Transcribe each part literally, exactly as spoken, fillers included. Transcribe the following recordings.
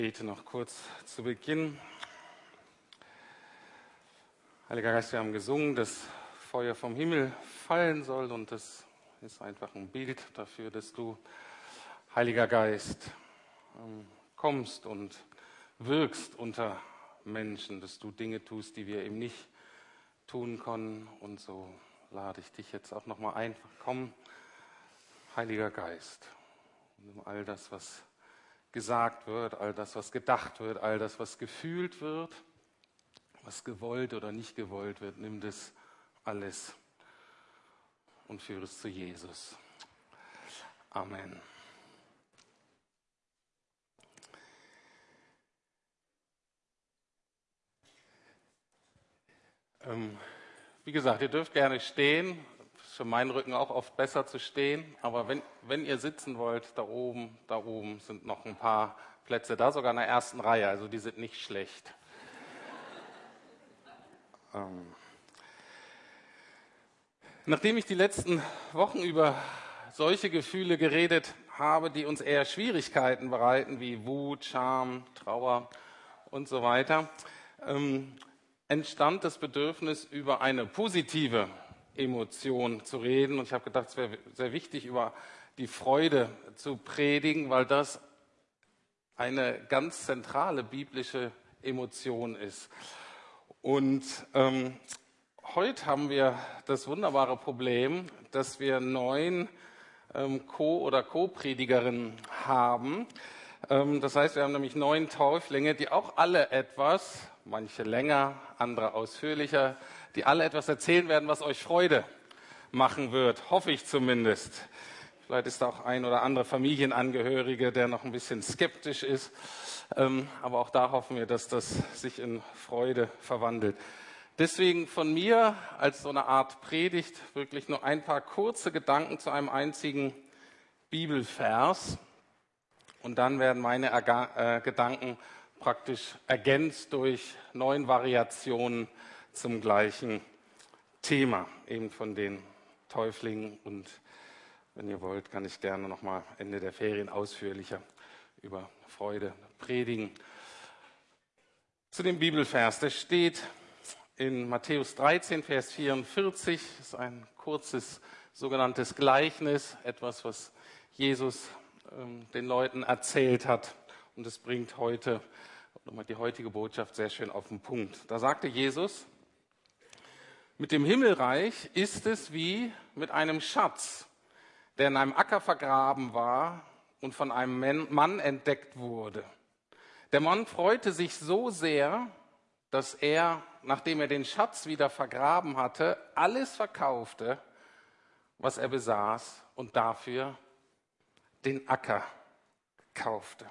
Ich bete noch kurz zu Beginn. Heiliger Geist, wir haben gesungen, dass Feuer vom Himmel fallen soll, und das ist einfach ein Bild dafür, dass du, Heiliger Geist, kommst und wirkst unter Menschen, dass du Dinge tust, die wir eben nicht tun können. Und so lade ich dich jetzt auch nochmal ein. Komm, Heiliger Geist, nimm all das, was gesagt wird, all das, was gedacht wird, all das, was gefühlt wird, was gewollt oder nicht gewollt wird, nimm das alles und führe es zu Jesus. Amen. Ähm, wie gesagt, ihr dürft gerne stehen. Ist für meinen Rücken auch oft besser zu stehen. Aber wenn, wenn ihr sitzen wollt, da oben, da oben sind noch ein paar Plätze, da sogar in der ersten Reihe. Also die sind nicht schlecht. ähm. Nachdem ich die letzten Wochen über solche Gefühle geredet habe, die uns eher Schwierigkeiten bereiten, wie Wut, Scham, Trauer und so weiter, ähm, entstand das Bedürfnis, über eine positive Emotion zu reden. Und ich habe gedacht, es wäre sehr wichtig, über die Freude zu predigen, weil das eine ganz zentrale biblische Emotion ist. Und ähm, heute haben wir das wunderbare Problem, dass wir neun ähm, Co- oder Co-Predigerinnen haben. Ähm, das heißt, wir haben nämlich neun Täuflinge, die auch alle etwas, manche länger, andere ausführlicher, die alle etwas erzählen werden, was euch Freude machen wird, hoffe ich zumindest. Vielleicht ist da auch ein oder andere Familienangehörige, der noch ein bisschen skeptisch ist. Ähm, aber auch da hoffen wir, dass das sich in Freude verwandelt. Deswegen von mir als so eine Art Predigt wirklich nur ein paar kurze Gedanken zu einem einzigen Bibelvers. Und dann werden meine Erga- äh, Gedanken praktisch ergänzt durch neun Variationen zum gleichen Thema, eben von den Täuflingen. Und wenn ihr wollt, kann ich gerne nochmal Ende der Ferien ausführlicher über Freude predigen. Zu dem Bibelvers, der steht in Matthäus dreizehn, Vers vierundvierzig, das ist ein kurzes sogenanntes Gleichnis, etwas, was Jesus ähm, den Leuten erzählt hat. Und es bringt heute, die heutige Botschaft sehr schön auf den Punkt. Da sagte Jesus: Mit dem Himmelreich ist es wie mit einem Schatz, der in einem Acker vergraben war und von einem Mann entdeckt wurde. Der Mann freute sich so sehr, dass er, nachdem er den Schatz wieder vergraben hatte, alles verkaufte, was er besaß, und dafür den Acker kaufte.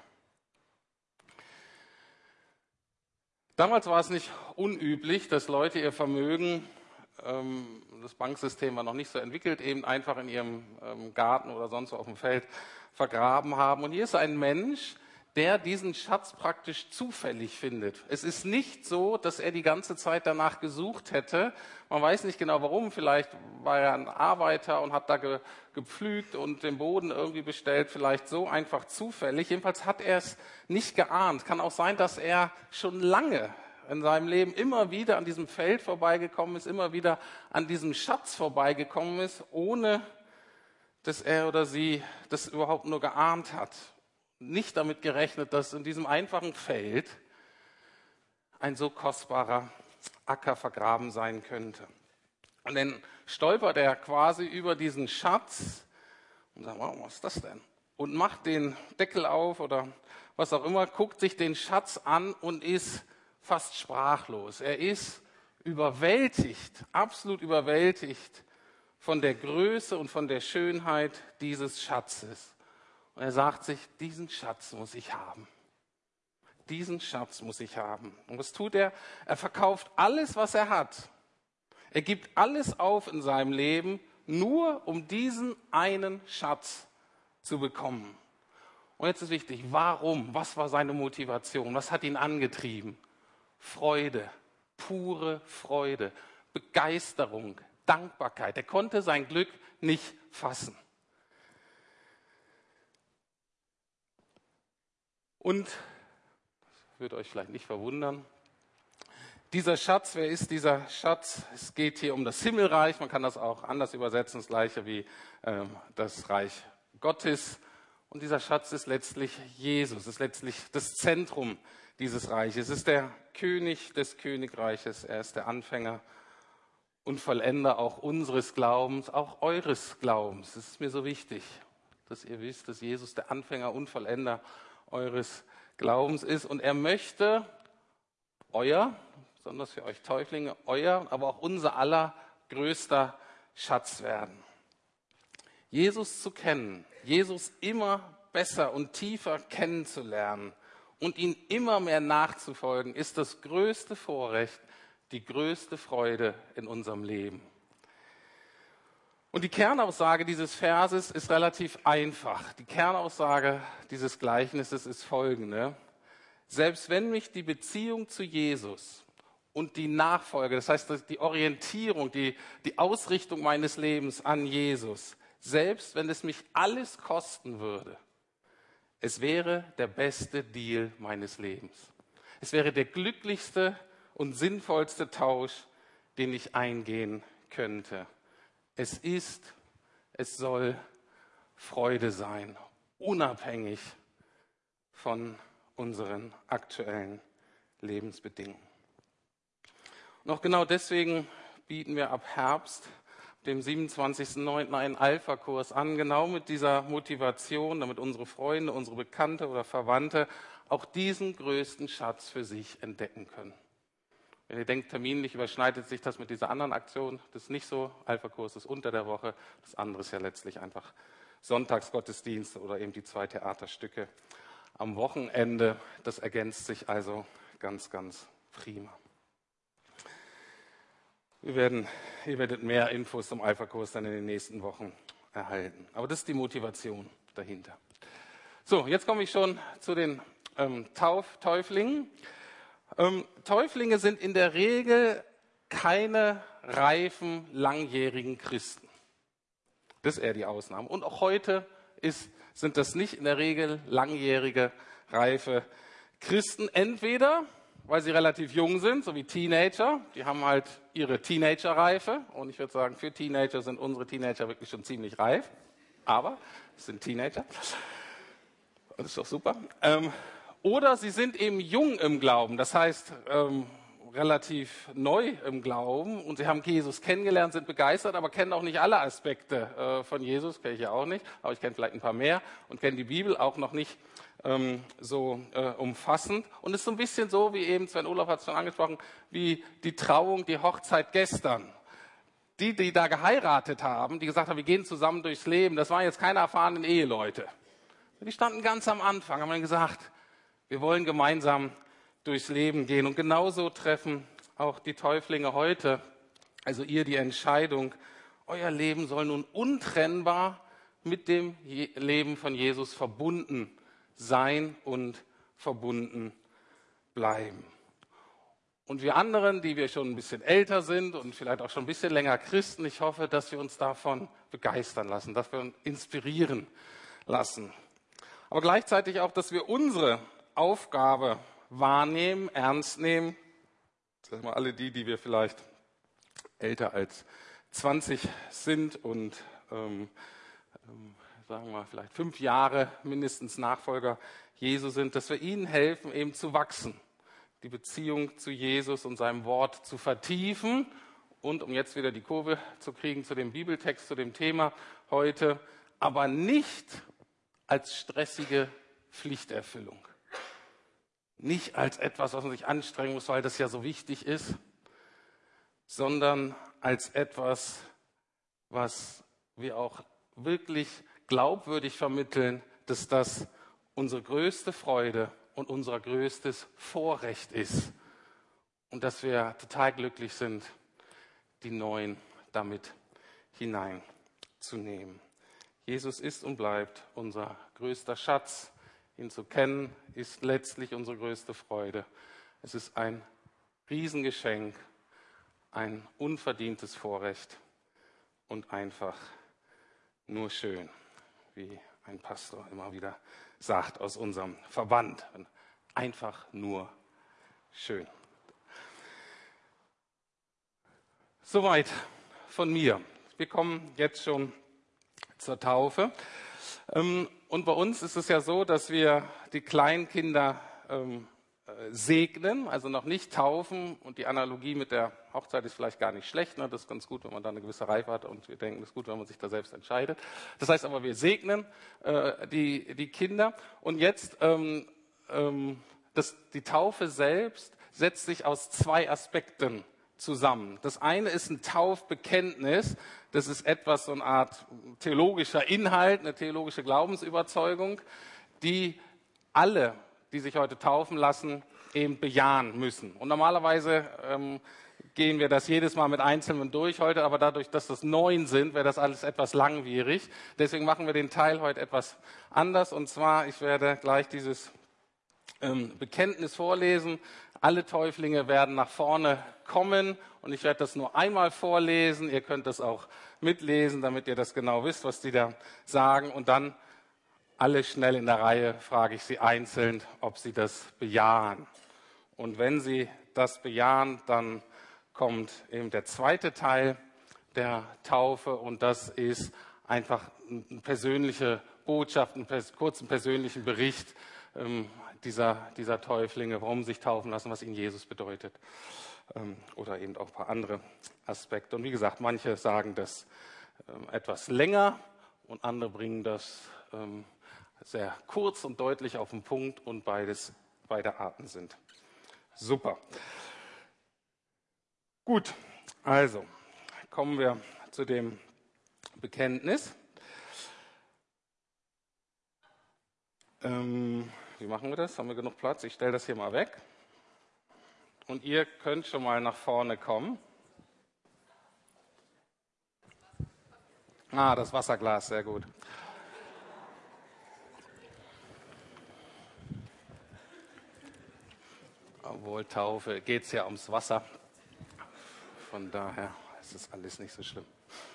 Damals war es nicht unüblich, dass Leute ihr Vermögen, ähm, das Banksystem war noch nicht so entwickelt, eben einfach in ihrem ähm, Garten oder sonst wo auf dem Feld vergraben haben. Und hier ist ein Mensch, der diesen Schatz praktisch zufällig findet. Es ist nicht so, dass er die ganze Zeit danach gesucht hätte. Man weiß nicht genau warum. Vielleicht war er ein Arbeiter und hat da ge, gepflügt und den Boden irgendwie bestellt. Vielleicht so einfach zufällig. Jedenfalls hat er es nicht geahnt. Kann auch sein, dass er schon lange in seinem Leben immer wieder an diesem Feld vorbeigekommen ist, immer wieder an diesem Schatz vorbeigekommen ist, ohne dass er oder sie das überhaupt nur geahnt hat. Nicht damit gerechnet, dass in diesem einfachen Feld ein so kostbarer Acker vergraben sein könnte. Und dann stolpert er quasi über diesen Schatz und sagt: wow, was ist das denn? Und macht den Deckel auf oder was auch immer, guckt sich den Schatz an und ist fast sprachlos. Er ist überwältigt, absolut überwältigt von der Größe und von der Schönheit dieses Schatzes. Und er sagt sich: diesen Schatz muss ich haben. Diesen Schatz muss ich haben. Und was tut er? Er verkauft alles, was er hat. Er gibt alles auf in seinem Leben, nur um diesen einen Schatz zu bekommen. Und jetzt ist wichtig, warum? Was war seine Motivation? Was hat ihn angetrieben? Freude, pure Freude, Begeisterung, Dankbarkeit. Er konnte sein Glück nicht fassen. Und Würde euch vielleicht nicht verwundern. Dieser Schatz, wer ist dieser Schatz? Es geht hier um das Himmelreich. Man kann das auch anders übersetzen, das gleiche wie ähm, das Reich Gottes. Und dieser Schatz ist letztlich Jesus, ist letztlich das Zentrum dieses Reiches. Es ist der König des Königreiches. Er ist der Anfänger und Vollender auch unseres Glaubens, auch eures Glaubens. Es ist mir so wichtig, dass ihr wisst, dass Jesus der Anfänger und Vollender eures Glaubens ist. Und er möchte euer, besonders für euch Täuflinge, euer, aber auch unser aller größter Schatz werden. Jesus zu kennen, Jesus immer besser und tiefer kennenzulernen und ihn immer mehr nachzufolgen, ist das größte Vorrecht, die größte Freude in unserem Leben. Und die Kernaussage dieses Verses ist relativ einfach. Die Kernaussage dieses Gleichnisses ist folgende: Selbst wenn mich die Beziehung zu Jesus und die Nachfolge, das heißt die Orientierung, die, die Ausrichtung meines Lebens an Jesus, selbst wenn es mich alles kosten würde, es wäre der beste Deal meines Lebens. Es wäre der glücklichste und sinnvollste Tausch, den ich eingehen könnte. Es ist, es soll Freude sein, unabhängig von unseren aktuellen Lebensbedingungen. Und auch genau deswegen bieten wir ab Herbst, dem siebenundzwanzigsten neunten einen Alpha-Kurs an, genau mit dieser Motivation, damit unsere Freunde, unsere Bekannte oder Verwandte auch diesen größten Schatz für sich entdecken können. Wenn ihr denkt, terminlich überschneidet sich das mit dieser anderen Aktion, das ist nicht so. Alpha-Kurs ist unter der Woche, das andere ist ja letztlich einfach Sonntagsgottesdienste oder eben die zwei Theaterstücke am Wochenende. Das ergänzt sich also ganz, ganz prima. Wir werden, ihr werdet mehr Infos zum Alpha-Kurs dann in den nächsten Wochen erhalten. Aber das ist die Motivation dahinter. So, jetzt komme ich schon zu den ähm, Tauf, Täuflingen. Ähm, Täuflinge sind in der Regel keine reifen, langjährigen Christen. Das ist eher die Ausnahme. Und auch heute ist, sind das nicht in der Regel langjährige, reife Christen. Entweder, weil sie relativ jung sind, so wie Teenager. Die haben halt ihre Teenager-Reife. Und ich würde sagen, für Teenager sind unsere Teenager wirklich schon ziemlich reif. Aber es sind Teenager. Das ist doch super. Ähm, oder sie sind eben jung im Glauben. Das heißt, ähm, relativ neu im Glauben. Und sie haben Jesus kennengelernt, sind begeistert, aber kennen auch nicht alle Aspekte äh, von Jesus. Kenne ich ja auch nicht. Aber ich kenne vielleicht ein paar mehr. Und kenne die Bibel auch noch nicht ähm, so äh, umfassend. Und es ist so ein bisschen so, wie eben Sven Olaf hat es schon angesprochen, wie die Trauung, die Hochzeit gestern. Die, die da geheiratet haben, die gesagt haben, wir gehen zusammen durchs Leben, das waren jetzt keine erfahrenen Eheleute. Die standen ganz am Anfang, haben dann gesagt, wir wollen gemeinsam durchs Leben gehen. Und genauso treffen auch die Täuflinge heute, also ihr die Entscheidung, euer Leben soll nun untrennbar mit dem Leben von Jesus verbunden sein und verbunden bleiben. Und wir anderen, die wir schon ein bisschen älter sind und vielleicht auch schon ein bisschen länger Christen, ich hoffe, dass wir uns davon begeistern lassen, dass wir uns inspirieren lassen. Aber gleichzeitig auch, dass wir unsere Aufgabe wahrnehmen, ernst nehmen. Sagen wir alle die, die wir vielleicht älter als zwanzig sind und ähm, ähm, sagen wir vielleicht fünf Jahre mindestens Nachfolger Jesu sind, dass wir ihnen helfen, eben zu wachsen, die Beziehung zu Jesus und seinem Wort zu vertiefen und, um jetzt wieder die Kurve zu kriegen zu dem Bibeltext, zu dem Thema heute, aber nicht als stressige Pflichterfüllung. Nicht als etwas, was man sich anstrengen muss, weil das ja so wichtig ist, sondern als etwas, was wir auch wirklich glaubwürdig vermitteln, dass das unsere größte Freude und unser größtes Vorrecht ist und dass wir total glücklich sind, die Neuen damit hineinzunehmen. Jesus ist und bleibt unser größter Schatz. Ihn zu kennen, ist letztlich unsere größte Freude. Es ist ein Riesengeschenk, ein unverdientes Vorrecht und einfach nur schön, wie ein Pastor immer wieder sagt aus unserem Verband. Wenn Einfach nur schön. Soweit von mir. Wir kommen jetzt schon zur Taufe. Und bei uns ist es ja so, dass wir die Kleinkinder segnen, also noch nicht taufen. Und die Analogie mit der Hochzeit ist vielleicht gar nicht schlecht. Ne? Das ist ganz gut, wenn man da eine gewisse Reife hat. Und wir denken, es ist gut, wenn man sich da selbst entscheidet. Das heißt aber, wir segnen äh, die, die Kinder. Und jetzt, ähm, ähm, das, die Taufe selbst setzt sich aus zwei Aspekten zusammen. Das eine ist ein Taufbekenntnis. Das ist etwas, so eine Art theologischer Inhalt, eine theologische Glaubensüberzeugung, die alle, die sich heute taufen lassen, eben bejahen müssen. Und normalerweise ähm, gehen wir das jedes Mal mit Einzelnen durch heute, aber dadurch, dass das neun sind, wäre das alles etwas langwierig. Deswegen machen wir den Teil heute etwas anders. Und zwar, ich werde gleich dieses ähm, Bekenntnis vorlesen. Alle Täuflinge werden nach vorne kommen und ich werde das nur einmal vorlesen. Ihr könnt das auch mitlesen, damit ihr das genau wisst, was die da sagen. Und dann alle schnell in der Reihe frage ich Sie einzeln, ob Sie das bejahen. Und wenn Sie das bejahen, dann kommt eben der zweite Teil der Taufe und das ist einfach eine persönliche Botschaft, einen kurzen persönlichen Bericht ähm, dieser, dieser Täuflinge, warum sie sich taufen lassen, was ihnen Jesus bedeutet ähm, oder eben auch ein paar andere Aspekte. Und wie gesagt, manche sagen das ähm, etwas länger und andere bringen das ähm, sehr kurz und deutlich auf den Punkt und beides, beide Arten sind super. Gut, also kommen wir zu dem Bekenntnis. Ähm, wie machen wir das? Haben wir genug Platz? Ich stelle das hier mal weg. Und ihr könnt schon mal nach vorne kommen. Ah, das Wasserglas, sehr gut. Obwohl Taufe geht es ja ums Wasser. Von daher ist es alles nicht so schlimm.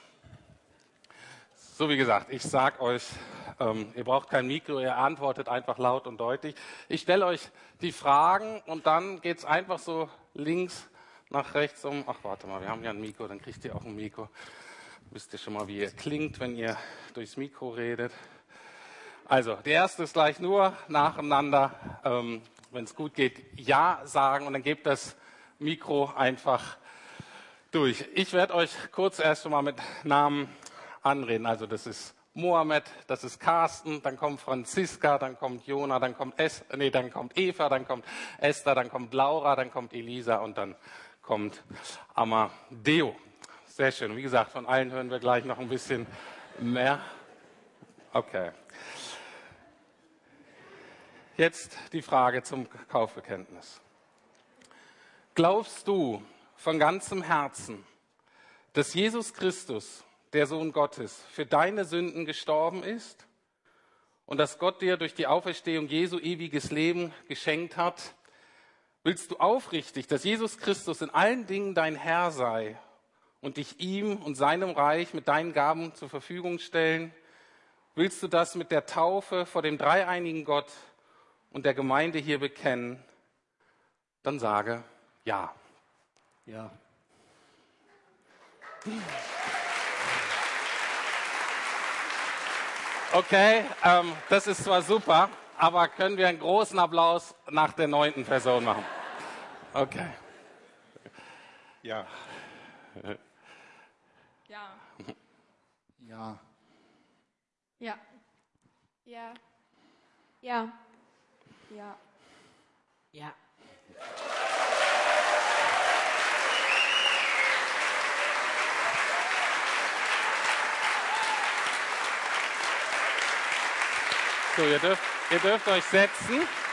So, wie gesagt, ich sage euch, ähm, ihr braucht kein Mikro, ihr antwortet einfach laut und deutlich. Ich stelle euch die Fragen und dann geht es einfach so links nach rechts um. Ach, warte mal, wir haben ja ein Mikro, dann kriegt ihr auch ein Mikro. Wisst ihr schon mal, wie ihr klingt, wenn ihr durchs Mikro redet. Also, der erste ist gleich nur nacheinander, ähm, wenn es gut geht, Ja sagen und dann gebt das Mikro einfach durch. Ich werde euch kurz erst schon mal mit Namen anreden. Also das ist Mohammed, das ist Carsten, dann kommt Franziska, dann kommt Jona, dann kommt es, nee, dann kommt Eva, dann kommt Esther, dann kommt Laura, dann kommt Elisa und dann kommt Amadeo. Sehr schön. Wie gesagt, von allen hören wir gleich noch ein bisschen mehr. Okay. Jetzt die Frage zum Taufbekenntnis. Glaubst du von ganzem Herzen, dass Jesus Christus, der Sohn Gottes, für deine Sünden gestorben ist und dass Gott dir durch die Auferstehung Jesu ewiges Leben geschenkt hat? Willst du aufrichtig, dass Jesus Christus in allen Dingen dein Herr sei und dich ihm und seinem Reich mit deinen Gaben zur Verfügung stellen? Willst du das mit der Taufe vor dem dreieinigen Gott und der Gemeinde hier bekennen? Dann sage ja. Ja. Okay, ähm, das ist zwar super, aber können wir einen großen Applaus nach der neunten Person machen? Okay. Ja. Ja. Ja. Ja. Ja. Ja. Ja. Ja. So, ihr dürft, ihr dürft euch setzen.